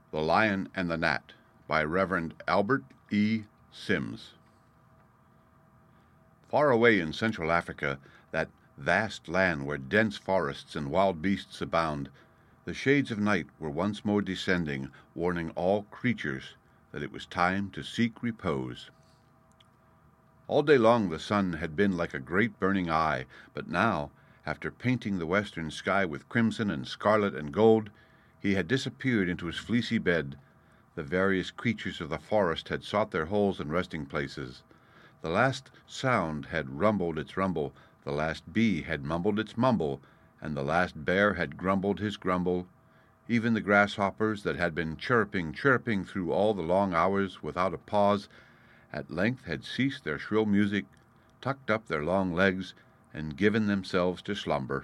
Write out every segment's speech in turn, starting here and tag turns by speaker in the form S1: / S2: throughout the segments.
S1: The Lion and the Gnat by Reverend Albert E. Sims. Far away in Central Africa, that vast land where dense forests and wild beasts abound, the shades of night were once more descending, warning all creatures that it was time to seek repose. All day long the sun had been like a great burning eye, but now, after painting the western sky with crimson and scarlet and gold, he had disappeared into his fleecy bed. The various creatures of the forest had sought their holes and resting places. The last sound had rumbled its rumble, the last bee had mumbled its mumble, and the last bear had grumbled his grumble. Even the grasshoppers that had been chirping through all the long hours without a pause, at length had ceased their shrill music, tucked up their long legs, and given themselves to slumber.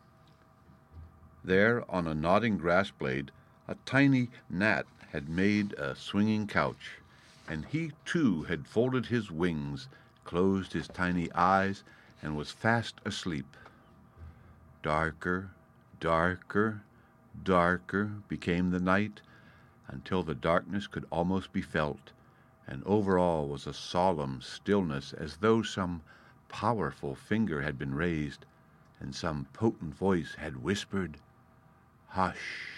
S1: There, on a nodding grass blade, a tiny gnat had made a swinging couch, and he too had folded his wings, closed his tiny eyes, and was fast asleep. Darker, darker, darker became the night, until the darkness could almost be felt, and over all was a solemn stillness, as though some powerful finger had been raised, and some potent voice had whispered, "Hush."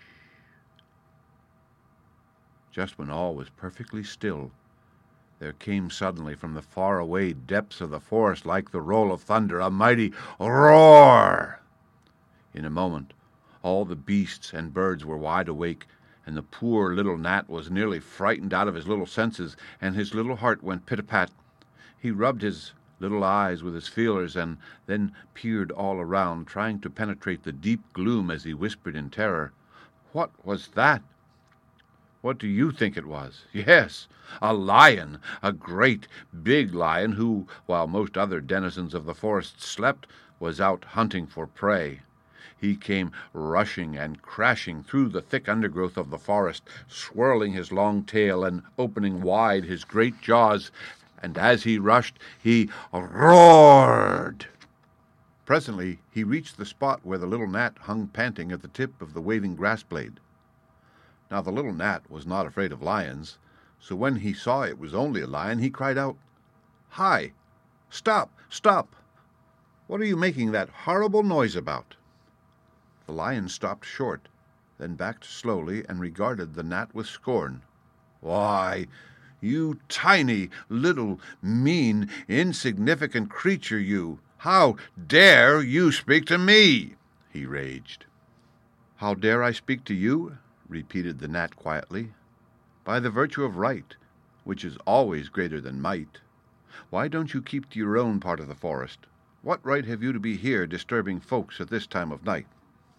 S1: Just when all was perfectly still, there came suddenly from the far-away depths of the forest, like the roll of thunder, a mighty roar. In a moment, all the beasts and birds were wide awake, and the poor little gnat was nearly frightened out of his little senses, and his little heart went pit-a-pat. He rubbed his little eyes with his feelers, and then peered all around, trying to penetrate the deep gloom as he whispered in terror, "What was that?" What do you think it was? Yes, a lion, a great, big lion who, while most other denizens of the forest slept, was out hunting for prey. He came rushing and crashing through the thick undergrowth of the forest, swirling his long tail and opening wide his great jaws, and as he rushed, he roared. Presently he reached the spot where the little gnat hung panting at the tip of the waving grass blade. Now the little gnat was not afraid of lions, so when he saw it was only a lion, he cried out, "Hi! Stop! Stop! What are you making that horrible noise about?" The lion stopped short, then backed slowly and regarded the gnat with scorn. "Why, you tiny, little, mean, insignificant creature, you! How dare you speak to me?" he raged. "How dare I speak to you?" repeated the gnat quietly. "By the virtue of right, which is always greater than might. Why don't you keep to your own part of the forest? What right have you to be here disturbing folks at this time of night?"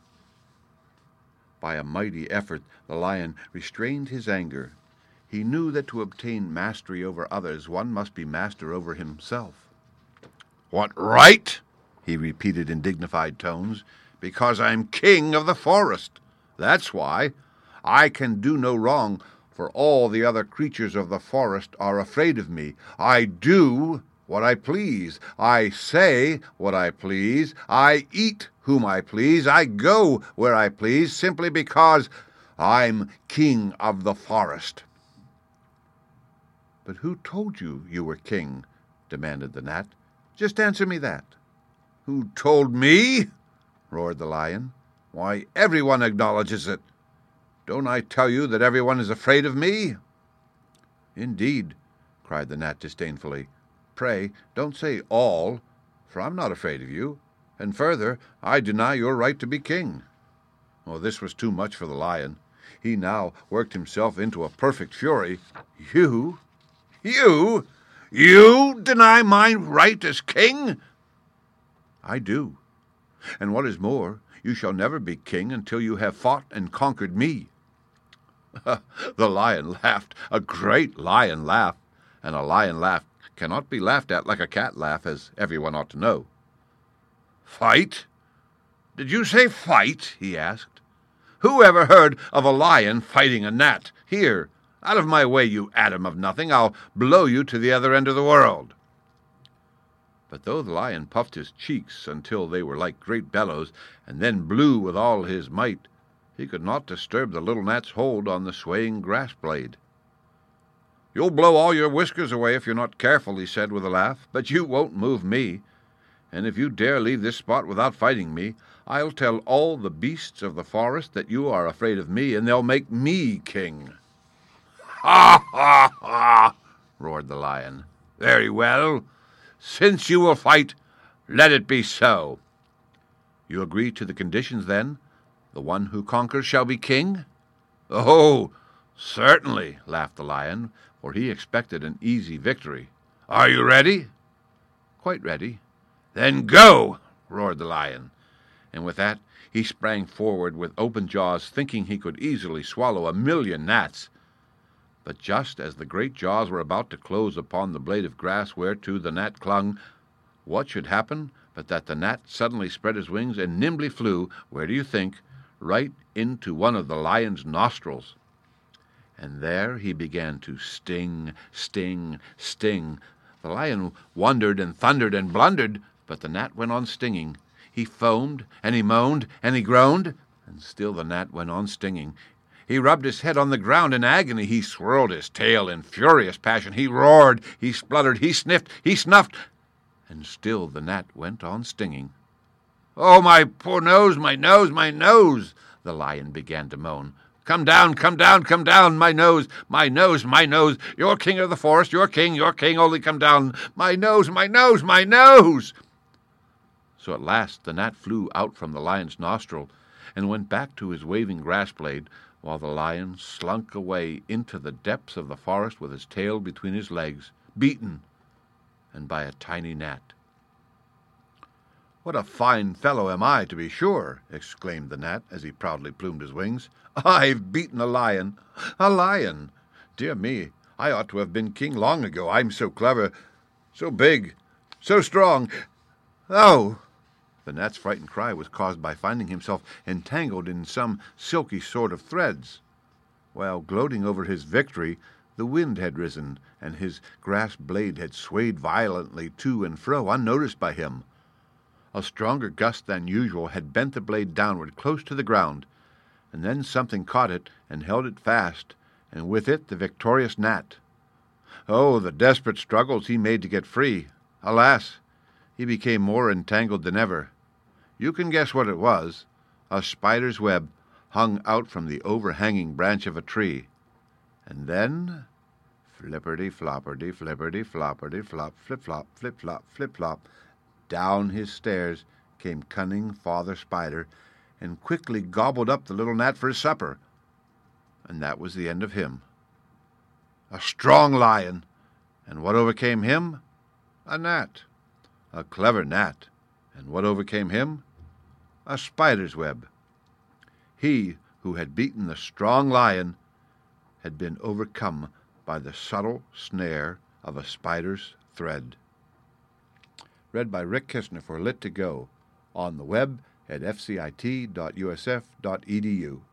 S1: By a mighty effort the lion restrained his anger. He knew that to obtain mastery over others one must be master over himself. "What right?" he repeated in dignified tones. "Because I'm king of the forest. That's why. I can do no wrong, for all the other creatures of the forest are afraid of me. I do what I please. I say what I please. I eat whom I please. I go where I please, simply because I'm king of the forest." "But who told you you were king?" demanded the gnat. "Just answer me that." "Who told me?" roared the lion. "Why, everyone acknowledges it. Don't I tell you that everyone is afraid of me?" "Indeed," cried the gnat disdainfully. "Pray, don't say all, for I'm not afraid of you, and further, I deny your right to be king." Well, this was too much for the lion. He now worked himself into a perfect fury. You deny my right as king?" "I do. And what is more, you shall never be king until you have fought and conquered me." The lion laughed, a great lion laugh, and a lion laugh cannot be laughed at like a cat laugh, as everyone ought to know. "Fight? Did you say fight?" he asked. "Who ever heard of a lion fighting a gnat? Here, out of my way, you atom of nothing. I'll blow you to the other end of the world." But though the lion puffed his cheeks until they were like great bellows, and then blew with all his might, he could not disturb the little gnat's hold on the swaying grass blade. "You'll blow all your whiskers away if you're not careful," he said with a laugh, "but you won't move me. And if you dare leave this spot without fighting me, I'll tell all the beasts of the forest that you are afraid of me, and they'll make me king." "Ha, ha, ha!" roared the lion. "Very well. Since you will fight, let it be so." "You agree to the conditions, then? The one who conquers shall be king?" "Oh, certainly," laughed the lion, for he expected an easy victory. "Are you ready?" "Quite ready." "Then go!" roared the lion, and with that he sprang forward with open jaws, thinking he could easily swallow 1,000,000 gnats. But just as the great jaws were about to close upon the blade of grass whereto the gnat clung, what should happen but that the gnat suddenly spread his wings and nimbly flew, where do you think? Right into one of the lion's nostrils. And there he began to sting, sting, sting. The lion wondered and thundered and blundered, but the gnat went on stinging. He foamed, and he moaned, and he groaned, and still the gnat went on stinging. He rubbed his head on the ground in agony. He swirled his tail in furious passion. He roared, he spluttered, he sniffed, he snuffed, and still the gnat went on stinging. "Oh, my poor nose, my nose, my nose!" the lion began to moan. "Come down, come down, come down, my nose, my nose, my nose! You're king of the forest, you're king, only come down! My nose, my nose, my nose!" So at last the gnat flew out from the lion's nostril and went back to his waving grass blade, while the lion slunk away into the depths of the forest with his tail between his legs, beaten, and by a tiny gnat. "What a fine fellow am I, to be sure!" exclaimed the gnat as he proudly plumed his wings. "I've beaten a lion! A lion! Dear me, I ought to have been king long ago. I'm so clever, so big, so strong. Oh!" The gnat's frightened cry was caused by finding himself entangled in some silky sort of threads. While gloating over his victory, the wind had risen, and his grass blade had swayed violently to and fro, unnoticed by him. A stronger gust than usual had bent the blade downward close to the ground, and then something caught it and held it fast, and with it the victorious gnat. Oh, the desperate struggles he made to get free! Alas, he became more entangled than ever. You can guess what it was. A spider's web hung out from the overhanging branch of a tree. And then, flipperty-flopperty, flipperty-flopperty, flop, flip-flop, flip-flop, flip-flop, down his stairs came cunning Father Spider, and quickly gobbled up the little gnat for his supper. And that was the end of him. A strong lion, and what overcame him? A gnat. A clever gnat, and what overcame him? A spider's web. He who had beaten the strong lion had been overcome by the subtle snare of a spider's thread. Read by Rick Kistner for Lit2Go, on the web at fcit.usf.edu.